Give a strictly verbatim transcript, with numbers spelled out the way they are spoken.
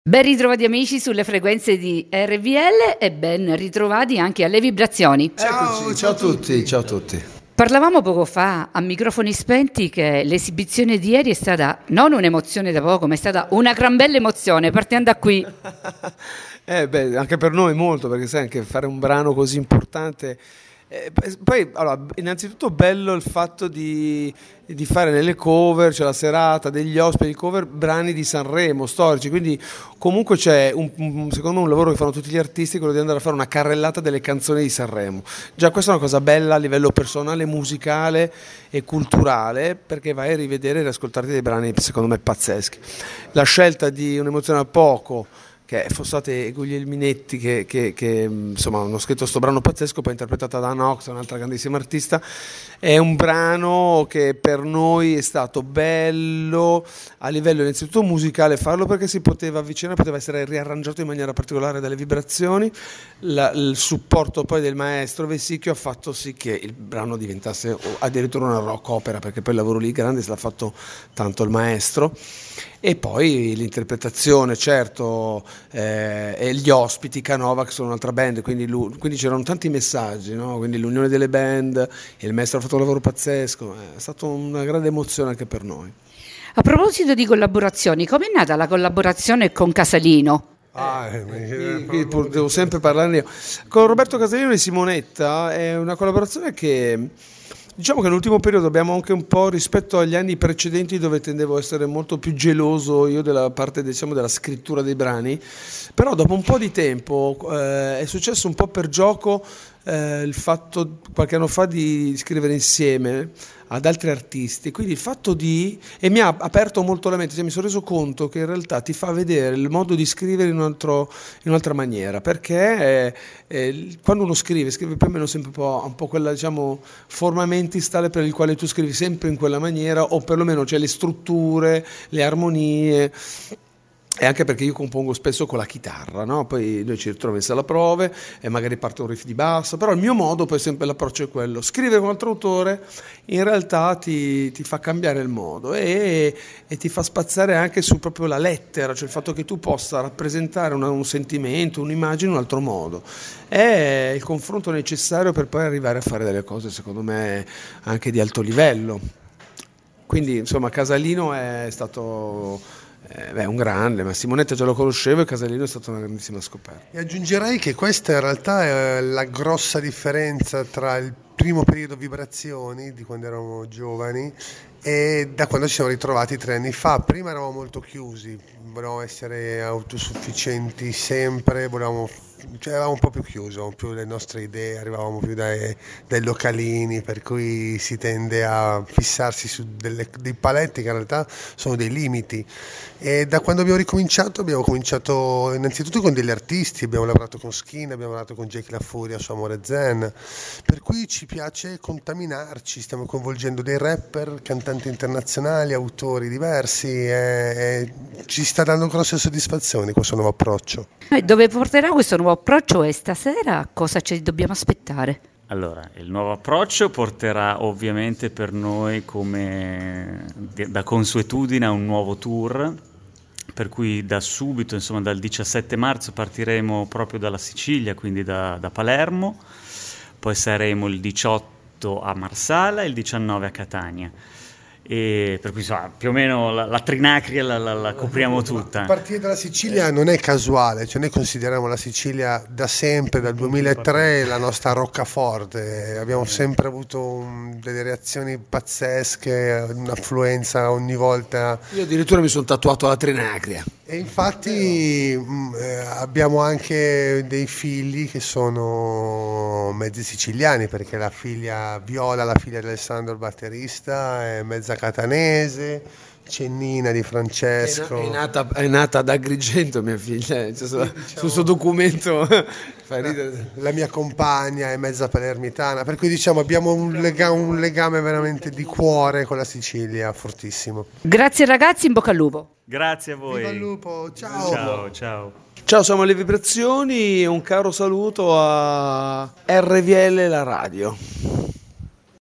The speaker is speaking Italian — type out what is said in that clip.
Ben ritrovati amici sulle frequenze di R V L e ben ritrovati anche alle vibrazioni. Ciao, Eccoci, ciao a tutti, ciao a tutti. Parlavamo poco fa a microfoni spenti che l'esibizione di ieri è stata non un'emozione da poco, ma è stata una gran bella emozione, partendo da qui. eh beh, anche per noi molto, perché sai, anche fare un brano così importante. Eh, poi, allora, innanzitutto bello il fatto di, di fare nelle cover, c'è la serata degli ospiti, cover brani di Sanremo, storici, quindi comunque c'è un, un, secondo me un lavoro che fanno tutti gli artisti, quello di andare a fare una carrellata delle canzoni di Sanremo. Già questa è una cosa bella a livello personale, musicale e culturale, perché vai a rivedere e riascoltarti dei brani secondo me pazzeschi. La scelta di Un'emozione a poco, che fossate e Guglielminetti che, che, che insomma hanno scritto questo brano pazzesco, poi interpretata da Nox, un'altra grandissima artista. È un brano che per noi è stato bello a livello innanzitutto musicale farlo, perché si poteva avvicinare, poteva essere riarrangiato in maniera particolare dalle vibrazioni. La, il supporto poi del maestro Vessicchio ha fatto sì che il brano diventasse addirittura una rock opera, perché poi il lavoro lì grande se l'ha fatto tanto il maestro. E poi l'interpretazione, certo, eh, e gli ospiti, Canova, che sono un'altra band, quindi, lui, quindi c'erano tanti messaggi, no? Quindi l'unione delle band, il maestro ha fatto un lavoro pazzesco, è stata una grande emozione anche per noi. A proposito di collaborazioni, com'è nata la collaborazione con Casalino? Ah, eh, qui, qui devo sempre parlare io. Con Roberto Casalino e Simonetta è una collaborazione che... Diciamo che nell'ultimo periodo abbiamo anche un po', rispetto agli anni precedenti dove tendevo a essere molto più geloso io della parte, diciamo, della scrittura dei brani, però dopo un po' di tempo eh, è successo un po' per gioco eh, il fatto qualche anno fa di scrivere insieme ad altri artisti, quindi il fatto di, e mi ha aperto molto la mente, cioè mi sono reso conto che in realtà ti fa vedere il modo di scrivere in, un altro, in un'altra maniera, perché eh, eh, quando uno scrive, scrive più o meno sempre un po', un po' quella, diciamo, forma mentis tale per il quale tu scrivi sempre in quella maniera, o perlomeno c'è le strutture, le armonie. E anche perché io compongo spesso con la chitarra, no? Poi noi ci ritroviamo in sala prove e magari parte un riff di basso, però il mio modo poi sempre l'approccio è quello: scrivere con un altro autore in realtà ti, ti fa cambiare il modo e, e ti fa spaziare anche su proprio la lettera, cioè il fatto che tu possa rappresentare una, un sentimento, un'immagine in un altro modo. È il confronto necessario per poi arrivare a fare delle cose secondo me anche di alto livello. Quindi insomma Casalino è stato... Eh, beh, un grande, ma Simonetta già lo conoscevo e Casalino è stata una grandissima scoperta. E aggiungerei che questa in realtà è la grossa differenza tra il primo periodo vibrazioni, di quando eravamo giovani, e da quando ci siamo ritrovati tre anni fa. Prima eravamo molto chiusi, volevamo essere autosufficienti sempre, volevamo, cioè eravamo un po' più chiusi, avevamo più le nostre idee, arrivavamo più dai, dai localini, per cui si tende a fissarsi su delle, dei paletti che in realtà sono dei limiti. E da quando abbiamo ricominciato abbiamo cominciato innanzitutto con degli artisti, abbiamo lavorato con Skin, abbiamo lavorato con Jake La Furia su Amore Zen, per cui ci piace contaminarci, stiamo coinvolgendo dei rapper, cantanti internazionali, autori diversi e, e ci sta dando grosse soddisfazioni questo nuovo approccio. E dove porterà questo nuovo approccio e stasera cosa ci dobbiamo aspettare? Allora, il nuovo approccio porterà ovviamente per noi, come da consuetudine, a un nuovo tour, per cui da subito, insomma dal diciassette marzo partiremo proprio dalla Sicilia, quindi da, da Palermo, poi saremo il diciotto a Marsala e il diciannove a Catania. E per cui insomma, più o meno la, la Trinacria la, la, la copriamo tutta. Partire dalla Sicilia non è casuale, cioè noi consideriamo la Sicilia da sempre, dal duemilatré, la nostra roccaforte, abbiamo sempre avuto un, delle reazioni pazzesche, un'affluenza ogni volta. Io addirittura mi sono tatuato la Trinacria. E infatti mh, eh, abbiamo anche dei figli che sono mezzi siciliani, perché la figlia Viola, la figlia di Alessandro il batterista, è mezza catanese, Cennina di Francesco. È, na- è, nata, è nata ad Agrigento mia figlia, cioè, sul, sì, diciamo, sul suo documento fa ridere. La mia compagna è mezza palermitana, per cui diciamo abbiamo un, lega- un legame veramente di cuore con la Sicilia fortissimo. Grazie ragazzi, in bocca al lupo. Grazie a voi. Viva il lupo, ciao. Ciao, ciao. Ciao, siamo alle vibrazioni e un caro saluto a R V L la radio.